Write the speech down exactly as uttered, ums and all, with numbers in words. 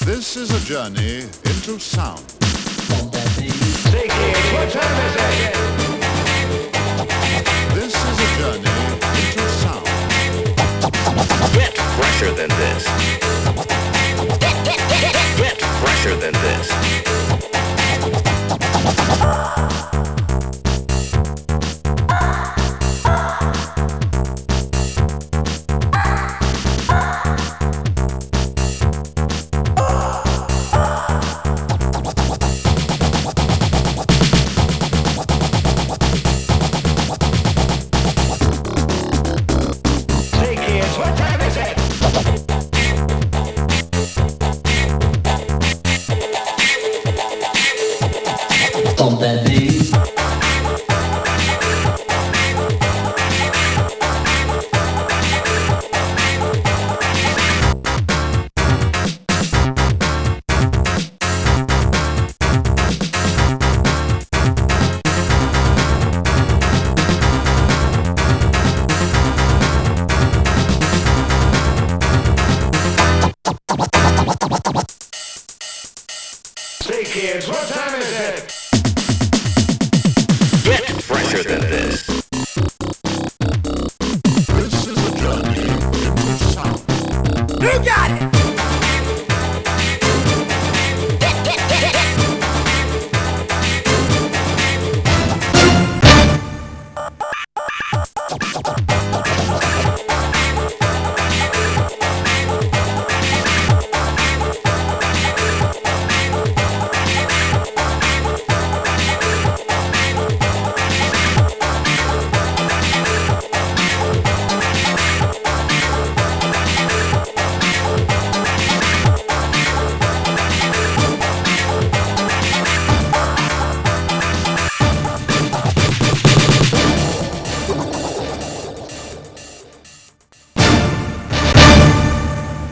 This is a journey into sound. Say kids, what time is it? This is a journey into sound. Get fresher than this. Get, get, get, get, get fresher than this. Say kids, what time is it? Get fresher than this. This is a journey into sound. You got it!